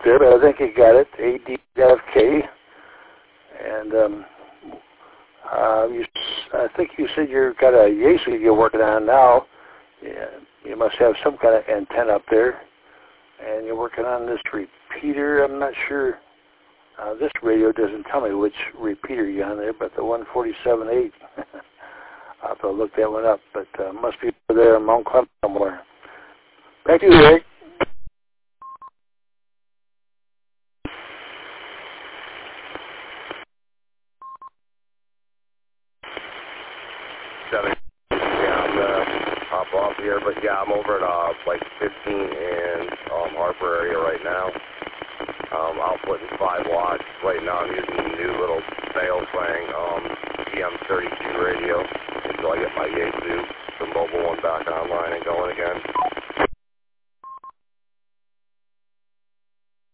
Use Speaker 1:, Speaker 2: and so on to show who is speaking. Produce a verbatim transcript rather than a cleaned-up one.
Speaker 1: there, but I think you got it. A D F K. And um, uh, you, I think you said you've got a Yaesu you're working on now. Yeah, you must have some kind of antenna up there. And you're working on this repeater. I'm not sure. Uh, this radio doesn't tell me which repeater you're on there, but the one forty-seven point eight. I'll have to look that one up, but uh, must be over there in Mount Clemens somewhere. Back to you, Rick.
Speaker 2: Seven. Yeah, I'm gonna hop off here, but yeah, I'm over at uh, like fifteen in um, Harper area right now. Um, outputting five watts. Right now I'm using a new little Baofeng um, E M thirty-two radio until I get my Yaesu, the mobile one, back online and going again.